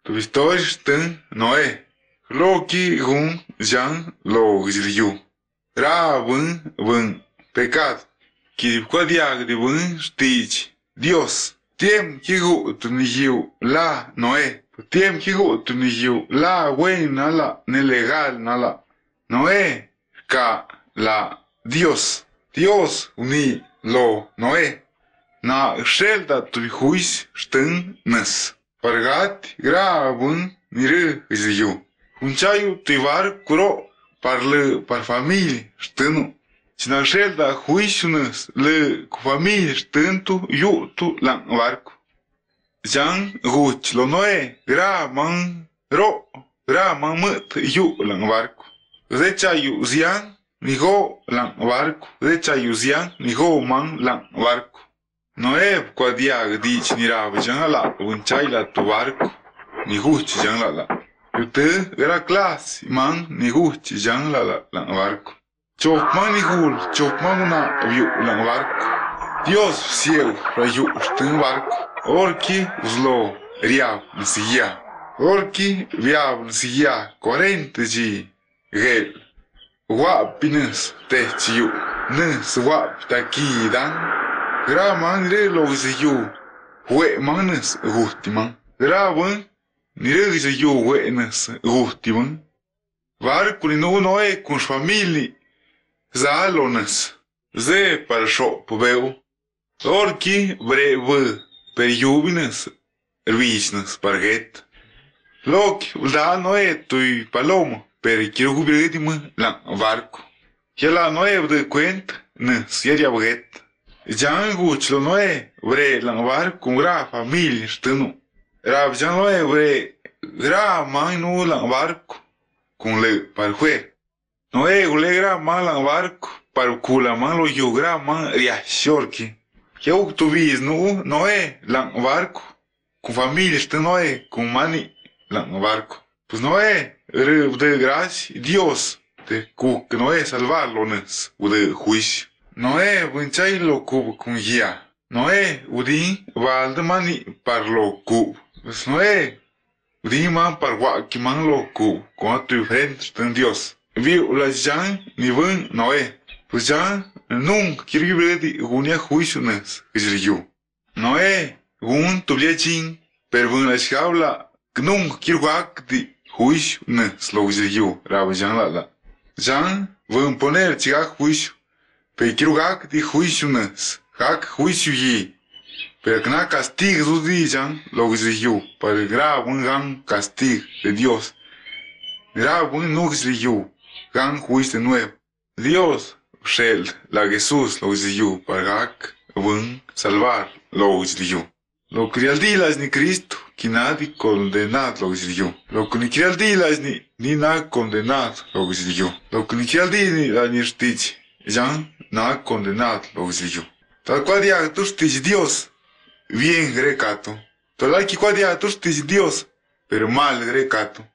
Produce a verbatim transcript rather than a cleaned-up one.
Tu vistoris tân Noé. Loki gun jan lo gizliu. Ra vân vân pecado. Que qua diag de vân stig. Dios. Tiem que gu tu nigiu la Noé. Tiem que gu tu nigiu la wen nala nelegal nala. Noé ka la Dios. Dios uni lo Noé. Na shelda tu huis stân nas. Pargat gra vân nire gizliu. Unchayu tivar kuro par le par familie stânu. Cina shelda huisunas le cu familie stântu yu tu lang barco. Jan guch lo Noé gra man ro gra man măt yu lang barco. Zecha yu zian nigo lang barco. Zecha yu zian nigo man lang barco. Noé qua diag dic nirave jan la unchai la tu barco. Ni guch jan la la. Yute gra klas man ni guch jan la la lang barco. Chop man ni gul, chop man una viu lang barco. Dios ciego rayu stân barco. Orki zlo riab nsia. Orki viab nsia cuarenta ji gel. Wap pinus te chiu. Nus wap taki dan. Gra man re lo ziyu. We manus guti man. Gra bun nire ziyu we nus guti man. Barco ni no Noé con su familia. Zalonas. Ze par shop veu. Orki bre vă. Per iubinas. Ervisnas parget. Loki ulda Noé tui paloma. Per quiero gubredim la barco. Ya la Noé de cuenta. Nus yeria baget. Jan guch lo Noé bre la barco con gra familia stânu. Rab jan Noé bre gra man nu la barco. Con le par jue. Noé ule gra man la barco. Par kula man lo yu gra man ria shorki. Eu tu vis nu Noé la barco. Con familia stâ Noé con mani la barco. Pues Noé râb de graci Dios. De cu que Noé salvarlo nes u de juicio. Noé vânchai lo cub con gia. Noé udin val de mani par lo cub. Pues Noé udin man par guaki man lo cub. Con tu friend stân Dios. Viu la jan ni vân Noé. Pues jan nunc quiero vedi gunia juicio nes gizriu. Noé gun tublia jin per vân la shavla nunc quiero guak di juicio nes lo gizriu. Rab jan la la. Jan vân poner chigak juicio. Pe quiero gak di juicio nes. Gak juicio yi. Pero que na castigo sus dijan lo gizriu. Para gra vân gan castigo de Dios. Gra vân nu gizriu. Gan juicio de nuevo. Dios shel la Jesús lo gizriu. Para gak vân salvar lo gizriu. Lo que al dilas ni Cristo. Que nadie condenado lo gizriu. Lo que ni al dilas ni ni na condenado lo gizriu. Lo que ni al dilas la ni stich. Jan na condenado lo gizriu. Tal cual dia tu stich Dios. Bien grecato. Tal que cual dia tu stich Dios. Pero mal grecato.